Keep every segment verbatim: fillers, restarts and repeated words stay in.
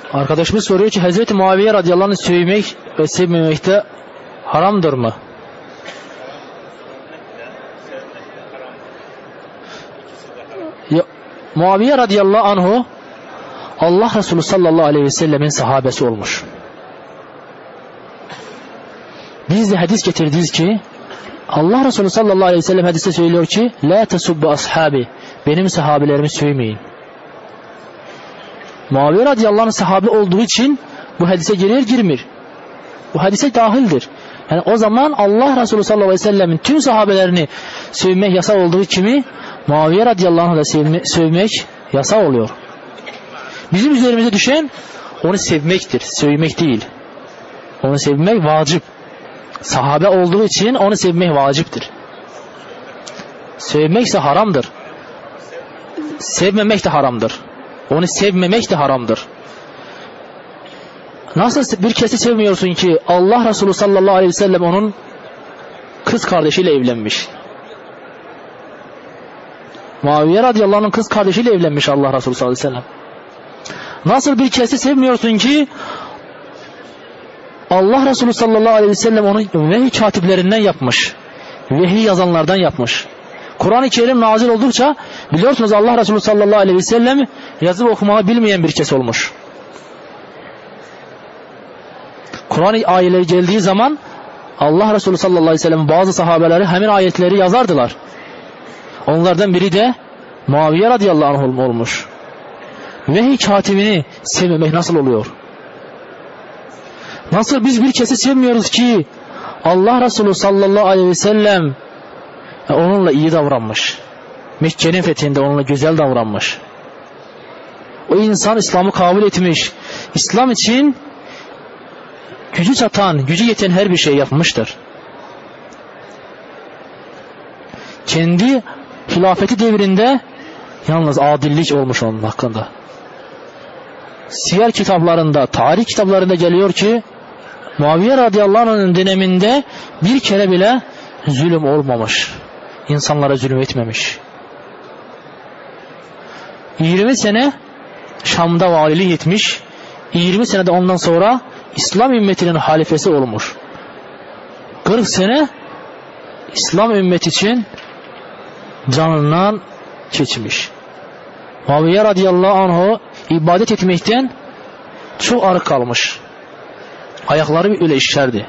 Arkadaşımız soruyor ki Hazreti Muaviye radıyallahu anh'ı sevmek ve sevmemek de haramdır mı? Ya, Muaviye radıyallahu anh'u Allah Resulü sallallahu aleyhi ve sellemin sahabesi olmuş. Biz de hadis getirdiyiz ki Allah Resulü sallallahu aleyhi ve sellem hadiste söylüyor ki la tesubbu ashabi, benim sahabelerimi sövmeyin. Muaviye radıyallahu anh sahabe olduğu için bu hadise girer girmir. Bu hadise dahildir. Yani o zaman Allah Resulü sallallahu aleyhi ve sellemin tüm sahabelerini sövmek yasak olduğu kimi Muaviye radıyallahu anh'ı da sevme, sövmek yasak oluyor. Bizim üzerimize düşen onu sevmektir, sövmek değil. Onu sevmek vacip. Sahabe olduğu için onu sevmek vaciptir. Sevmekse haramdır. Sevmemek de haramdır. Onu sevmemek de haramdır. Nasıl bir kesi sevmiyorsun ki Allah Resulü sallallahu aleyhi ve sellem onun kız kardeşiyle evlenmiş. Muaviye radıyallahu anh'ın kız kardeşiyle evlenmiş Allah Resulü sallallahu aleyhi ve sellem. Nasıl bir kesi sevmiyorsun ki Allah Resulü sallallahu aleyhi ve sellem onu vehiy katiplerinden yapmış. Vehiy yazanlardan yapmış. Kur'an-ı Kerim nazil oldukça biliyorsunuz Allah Resulü sallallahu aleyhi ve sellem yazıp okumayı bilmeyen bir kesi olmuş. Kur'an ayetleri geldiği zaman Allah Resulü sallallahu aleyhi ve sellem bazı sahabeleri hemen ayetleri yazardılar. Onlardan biri de Muaviye radıyallahu anh olmuş. Vehiy katibini sevmemek nasıl oluyor? Nasıl biz bir kesi sevmiyoruz ki Allah Resulü sallallahu aleyhi ve sellem onunla iyi davranmış. Mekke'nin fethinde onunla güzel davranmış. O insan İslam'ı kabul etmiş. İslam için gücü çatan, gücü yeten her bir şey yapmıştır. Kendi hilafeti devrinde yalnız adillik olmuş onun hakkında. Siyer kitaplarında, tarih kitaplarında geliyor ki Muaviye radıyallahu anh'ın döneminde bir kere bile zulüm olmamış. İnsanlara zulüm etmemiş. yirmi sene Şam'da valilik etmiş. yirmi senede ondan sonra İslam ümmetinin halifesi olmuş. kırk sene İslam ümmeti için canından geçmiş. Muaviye radıyallahu anh'ı ibadet etmekten çok arık kalmış. Ayakları öyle işlerdi.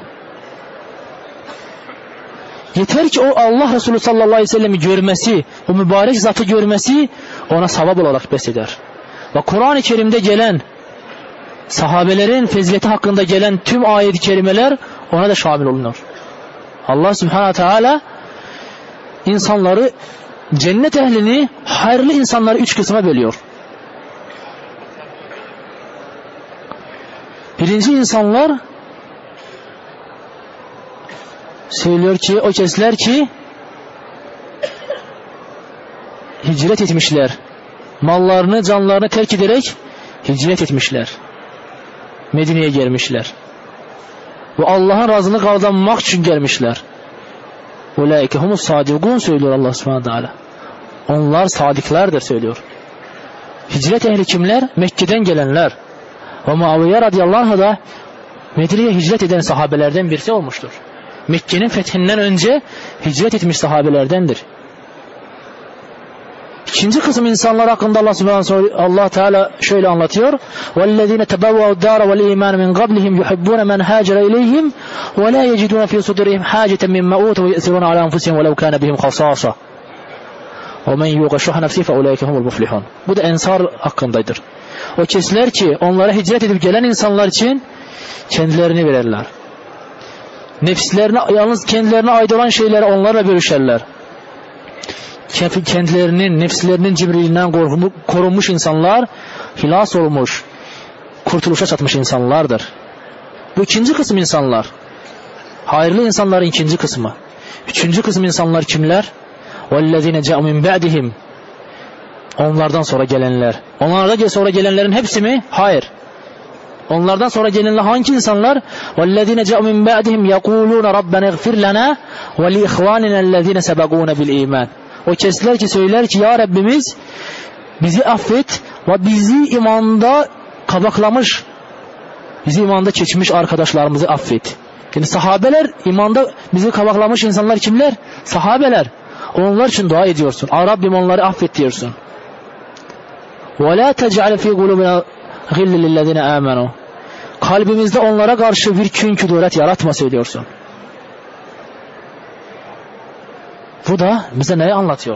Yeter ki o Allah Resulü sallallahu aleyhi ve sellem'i görmesi, o mübarek zatı görmesi ona sevap olarak beseder. Ve Kur'an-ı Kerim'de gelen sahabelerin fezileti hakkında gelen tüm ayet-i kerimeler ona da şamil olunur. Allah Subhanahu Teala insanları, cennet ehlini, hayırlı insanları üç kısma bölüyor. Birinci insanlar söylüyor ki o kişiler ki hicret etmişler. Mallarını, canlarını terk ederek hicret etmişler. Medine'ye gelmişler. Ve Allah'ın razını kazanmak için gelmişler. Ulaike humus sadikun söylüyor Allah Subhanahu Teala. Onlar sadiklerdir söylüyor. Hicret ehli kimler? Mekke'den gelenler. Ve Muaviye radıyallahu anh da Medine'ye hicret eden sahabelerden birisi olmuştur. Mekke'nin fethinden önce hicret etmiş sahabelerdendir. İkinci kısım insanlar hakkında Allah Subhanahu Allah Teala şöyle anlatıyor: "Vellezine tebevva'u d-dâra vel-îmâne min qablihim yuhibbûne men hâcere ileyhim ve lâ yecidûne fî sudurihim hâceten mimma ûtu ve yu'thirûne alâ enfusihim ve lev kâne bihim khasâsa. Ve men yuqa şuha nefsihi fe ulâike humul muflihûn." Bu da ensar hakkındadır. O kişiler ki onlara hicret edip gelen insanlar için kendilerini verirler. Nefslerine, yalnız kendilerine ait olan şeyleri onlarla bölüşerler. Kendilerinin, nefslerinin cibriliğinden korunmuş insanlar, hilas olmuş, kurtuluşa çatmış insanlardır. Bu ikinci kısım insanlar. Hayırlı insanların ikinci kısmı. Üçüncü kısım insanlar kimler? وَالَّذِينَ جَاءُوا مِنْ بَعْدِهِمْ Onlardan sonra gelenler. Onlardan sonra gelenlerin hepsi mi? Hayır. Onlardan sonra gelenler hangi insanlar? وَالَّذِينَ جَاءُوا مِنْ بَعْدِهِمْ يَقُولُونَ رَبَّنَا اغْفِرْ لَنَا وَلِإِخْوَانِنَا الَّذِينَ سَبَقُونَ بِالْإِيمَانِ O kişiler ki söyler ki ya Rabbimiz bizi affet ve bizi imanda kabaklamış bizi imanda keçmiş arkadaşlarımızı affet. Yani sahabeler, imanda bizi kavaklamış insanlar kimler? Sahabeler. Onlar için dua ediyorsun. Rabbim onları affet diyorsun. وَلَا تَجْعَلْ فِي قُلُوبِنَا غِلِّ لِلَّذِينَ آمَنُوا. Kalbimizde onlara karşı bir kün küdüret yaratma söylüyorsun. Bu da bize neyi anlatıyor?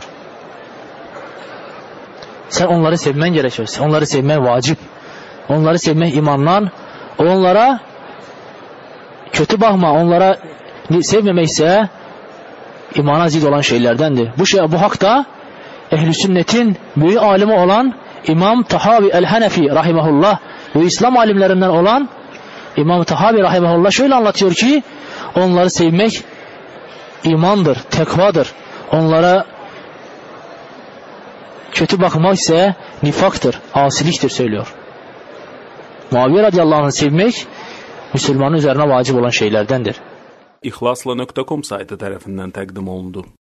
Sen onları sevmen gerekiyor. Onları sevmen vacip. Onları sevmek imandan. Onlara kötü bakma. Onlara sevmemek ise imana zid olan şeylerdendir. Bu şey, bu hakta ehl-i sünnetin büyük alimi olan İmam Tahavi el-Hanefi rahimahullah ve İslam alimlerinden olan İmam Tahavi rahimahullah şöyle anlatıyor ki onları sevmek imandır, tekvadır. Onlara kötü bakmak ise nifaktır, asiliktir söylüyor. Muaviye radıyallahu anh'ı sevmek Müslümanın üzerine vacip olan şeylerdendir. İhlasla nokta com saytı tarafından təqdim olundu.